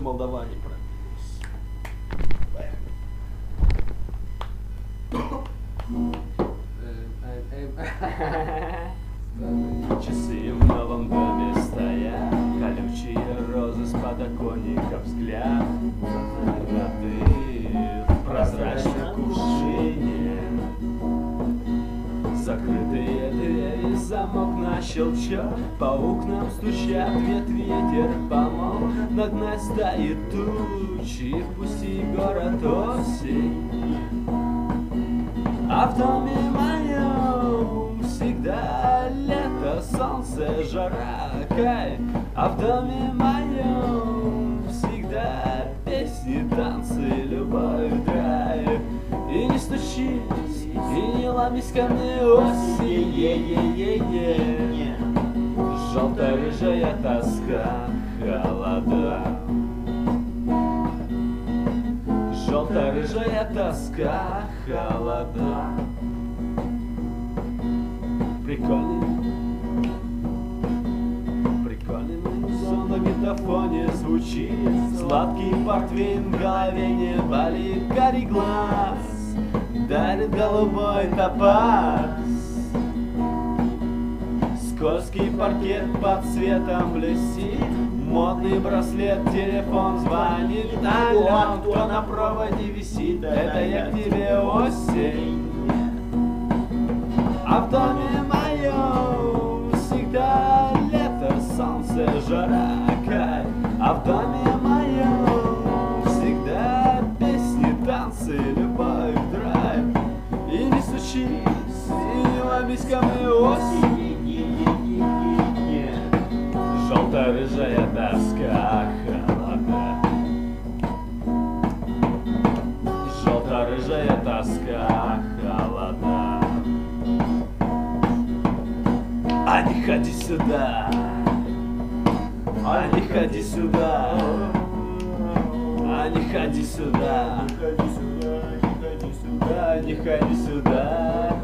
молдаване пробились. Часы в новом доме стоят, колючие розы с подоконника, взгляд ты в прозрачной кувшине. Закрытые двери, замок на щелчок, по окнам стучат ветви, ветер помог нагнать стаи тучи, впусти город осень. А в доме моем всегда лето, солнце, жара, кайф. А в доме моем всегда песни, танцы, любовь, драйв. И не стучись, и не ломись ко мне осень, е-е-е-е. Желто-рыжая тоска, холода. Желто-рыжая тоска, холода. Прикольный сон на гитофоне звучит, сладкий портвейн в голове не болит, карий глаз дарит голубой топаз. Скользкий паркет под светом блестит, модный браслет, телефон звонит. Алло, кто на проводе висит? Это я к тебе, осень. А в доме моем всегда лето, солнце, жара, кайф. А в доме моем всегда песни, танцы, любовь, драйв. И не стучись, и не ломись ко мне осень. Желто-рыжая тоска, холода. Желто-рыжая тоска, холода. А не ходи сюда, а не ходи сюда, а не ходи сюда, не ходи сюда, не ходи сюда.